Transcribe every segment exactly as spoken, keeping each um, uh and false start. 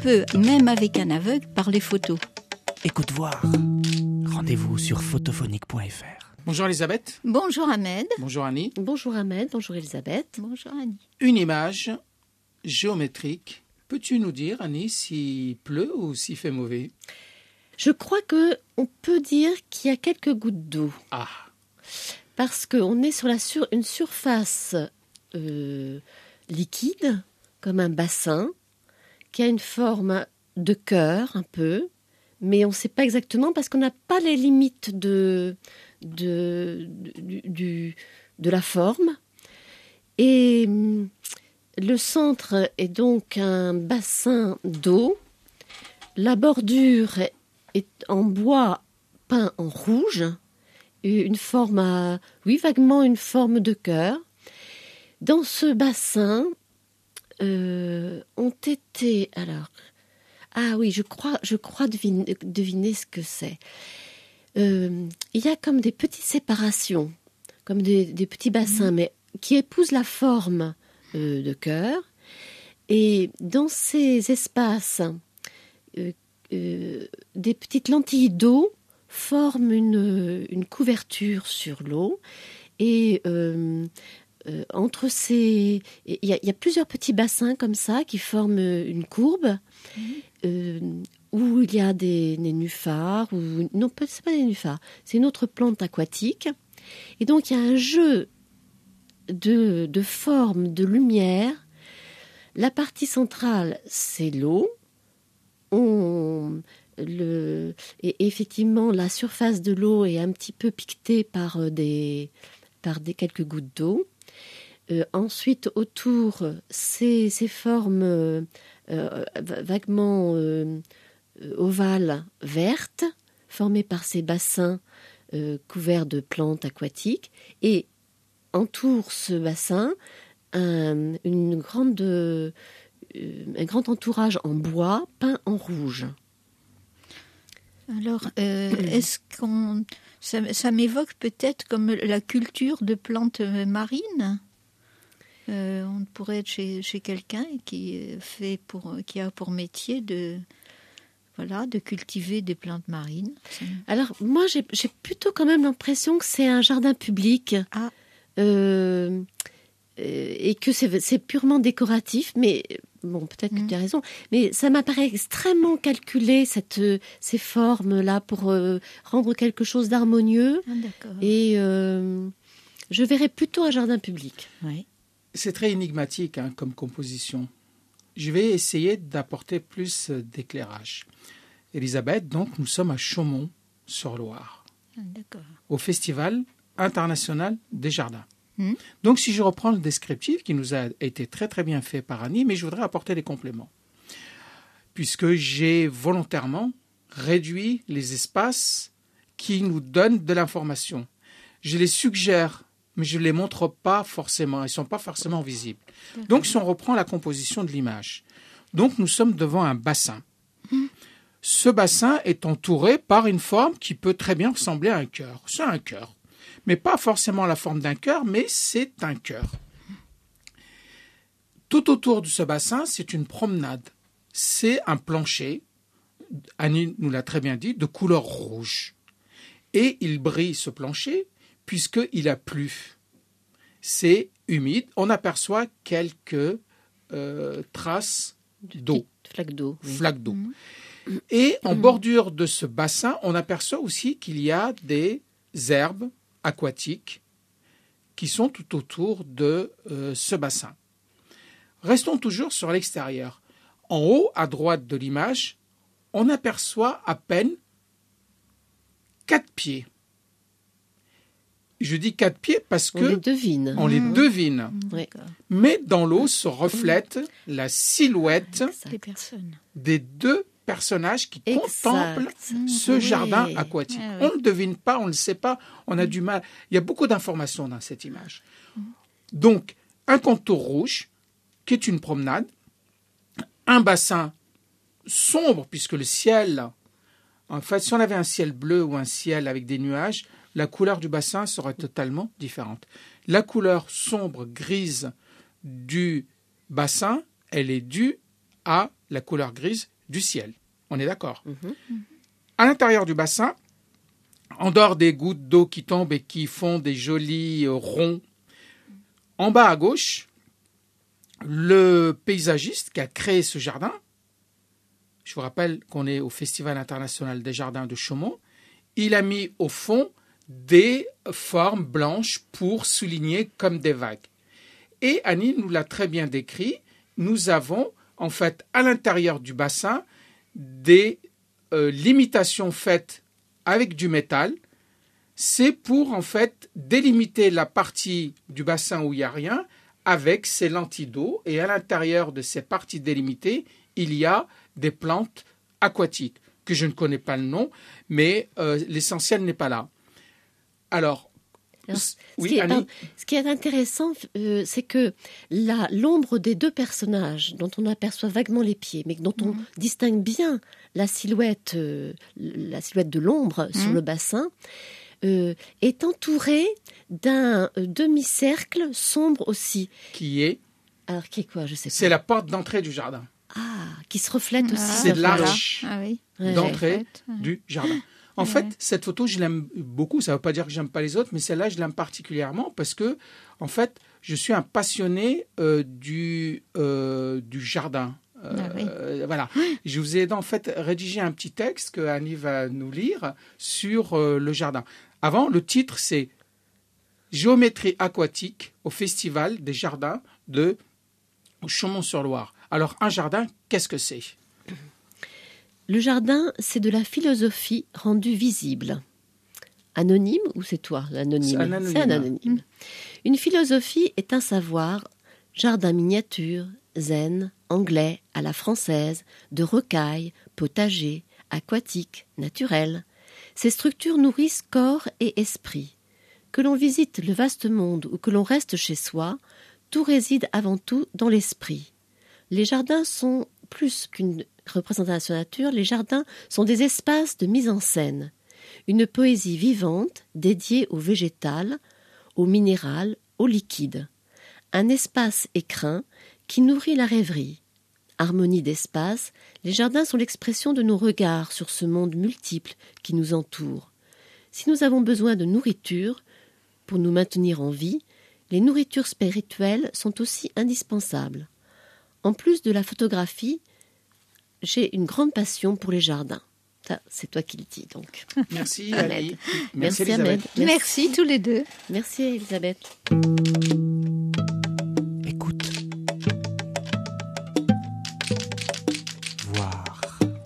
peut, même avec un aveugle, parler photo. Écoute voir. Rendez-vous sur photophonique point f r. Bonjour Elisabeth. Bonjour Ahmed. Bonjour Annie. Bonjour Ahmed, bonjour Elisabeth. Bonjour Annie. Une image géométrique. Peux-tu nous dire, Annie, s'il pleut ou s'il fait mauvais? Je crois que on peut dire qu'il y a quelques gouttes d'eau. Ah. Parce qu'on est sur la sur, une surface euh, liquide, comme un bassin, qui a une forme de cœur un peu, mais on ne sait pas exactement parce qu'on n'a pas les limites de, de, du, du, de la forme. Et le centre est donc un bassin d'eau. La bordure est en bois peint en rouge, une forme à, oui, vaguement une forme de cœur. Dans ce bassin euh, ont été, alors, ah oui, je crois, je crois deviner, deviner ce que c'est. Euh, il y a comme des petites séparations, comme des, des petits bassins, mmh. mais qui épousent la forme euh, de cœur. Et dans ces espaces, euh, euh, des petites lentilles d'eau forment une, une couverture sur l'eau. Et euh, euh, entre ces... Il y, y a plusieurs petits bassins comme ça qui forment une courbe. Mmh. Euh, où il y a des nénuphars, ou non, c'est pas des nénuphars, c'est une autre plante aquatique. Et donc il y a un jeu de, de formes, de lumière. La partie centrale, c'est l'eau. On, le, et effectivement, la surface de l'eau est un petit peu piquetée par des, par des quelques gouttes d'eau. Euh, ensuite, autour, ces, ces formes euh, vaguement euh, ovales vertes, formées par ces bassins euh, couverts de plantes aquatiques, et entoure ce bassin un, une grande, euh, un grand entourage en bois peint en rouge. Alors, euh, est-ce qu'on ça, ça m'évoque peut-être comme la culture de plantes marines? Euh, on pourrait être chez, chez quelqu'un qui fait pour qui a pour métier de voilà de cultiver des plantes marines. Alors moi j'ai, j'ai plutôt quand même l'impression que c'est un jardin public ah. euh, et que c'est, c'est purement décoratif, mais bon peut-être mmh. que tu as raison, mais ça m'apparaît extrêmement calculé cette ces formes là pour euh, rendre quelque chose d'harmonieux. Ah, d'accord. Et euh, je verrais plutôt un jardin public. Oui. C'est très énigmatique hein, comme composition. Je vais essayer d'apporter plus d'éclairage. Elisabeth, donc, nous sommes à Chaumont-sur-Loire, D'accord. au Festival international des jardins. Mmh. Donc, si je reprends le descriptif qui nous a été très très bien fait par Annie, mais je voudrais apporter des compléments. Puisque j'ai volontairement réduit les espaces qui nous donnent de l'information. Je les suggère, mais je ne les montre pas forcément, ils ne sont pas forcément visibles. D'accord. Donc, si on reprend la composition de l'image, donc nous sommes devant un bassin. Mmh. Ce bassin est entouré par une forme qui peut très bien ressembler à un cœur. C'est un cœur, mais pas forcément la forme d'un cœur, mais c'est un cœur. Tout autour de ce bassin, c'est une promenade. C'est un plancher, Annie nous l'a très bien dit, de couleur rouge. Et il brille, ce plancher, puisqu'il a plu. C'est humide. On aperçoit quelques euh, traces d'eau. Flaques d'eau. Oui. Flaques d'eau. Mmh. Et en mmh. bordure de ce bassin, on aperçoit aussi qu'il y a des herbes aquatiques qui sont tout autour de euh, ce bassin. Restons toujours sur l'extérieur. En haut, à droite de l'image, on aperçoit à peine quatre pieds. Je dis quatre pieds parce que on les devine. On les devine. Mmh. Oui. Mais dans l'eau se reflète la silhouette des personnes, des deux personnages qui exact. contemplent mmh. ce oui. jardin aquatique. Ah, oui. On ne le devine pas, on ne le sait pas, on a mmh. du mal. Il y a beaucoup d'informations dans cette image. Mmh. Donc, un contour rouge, qui est une promenade, un bassin sombre, puisque le ciel, en fait, si on avait un ciel bleu ou un ciel avec des nuages, la couleur du bassin serait totalement différente. La couleur sombre grise du bassin, elle est due à la couleur grise du ciel. On est d'accord. Mhm. À l'intérieur du bassin, en dehors des gouttes d'eau qui tombent et qui font des jolis euh, ronds, en bas à gauche, le paysagiste qui a créé ce jardin, je vous rappelle qu'on est au Festival international des jardins de Chaumont, il a mis au fond des formes blanches pour souligner comme des vagues. Et Annie nous l'a très bien décrit, nous avons en fait à l'intérieur du bassin des euh, limitations faites avec du métal. C'est pour en fait délimiter la partie du bassin où il n'y a rien avec ces lentilles d'eau, et à l'intérieur de ces parties délimitées, il y a des plantes aquatiques que je ne connais pas le nom, mais euh, l'essentiel n'est pas là. Alors, Alors, ce, oui, qui est, Annie, ce qui est intéressant, euh, c'est que la, l'ombre des deux personnages, dont on aperçoit vaguement les pieds, mais dont on mmh. distingue bien la silhouette, euh, la silhouette de l'ombre mmh. sur le bassin, euh, est entourée d'un euh, demi-cercle sombre aussi. Qui est Alors, qui est quoi? Je sais pas. C'est la porte d'entrée du jardin. Ah, qui se reflète Ah, aussi. C'est l'arche ah, oui. d'entrée ouais. du jardin. En ouais. fait, cette photo, je l'aime beaucoup. Ça ne veut pas dire que j'aime pas les autres, mais celle-là, je l'aime particulièrement parce que, en fait, je suis un passionné euh, du, euh, du jardin. Euh, ah, oui. euh, voilà. Je vous ai en fait rédigé un petit texte que Annie va nous lire sur euh, le jardin. Avant, le titre, c'est Géométrie aquatique au Festival des jardins de Chaumont-sur-Loire. Alors, un jardin, qu'est-ce que c'est ? Le jardin, c'est de la philosophie rendue visible. Anonyme ou c'est toi, l'anonyme ? C'est un anonyme. C'est un anonyme. Une philosophie est un savoir, jardin miniature, zen, anglais, à la française, de rocaille, potager, aquatique, naturel. Ces structures nourrissent corps et esprit. Que l'on visite le vaste monde ou que l'on reste chez soi, tout réside avant tout dans l'esprit. Les jardins sont plus qu'une représentation de la nature, les jardins sont des espaces de mise en scène. Une poésie vivante dédiée au végétal, au minéral, au liquide. Un espace écrin qui nourrit la rêverie. Harmonie d'espace, les jardins sont l'expression de nos regards sur ce monde multiple qui nous entoure. Si nous avons besoin de nourriture pour nous maintenir en vie, les nourritures spirituelles sont aussi indispensables. En plus de la photographie, j'ai une grande passion pour les jardins. Ça, c'est toi qui le dis, donc. Merci, Annie. Merci, Merci, Elisabeth. Ahmed. Merci. Merci tous les deux. Merci, Elisabeth. Écoute. Voir.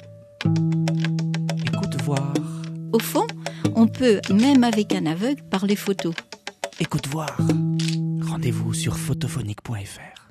Écoute, voir. Au fond, on peut, même avec un aveugle, parler photo. Écoute, voir. Rendez-vous sur photophonique point f r.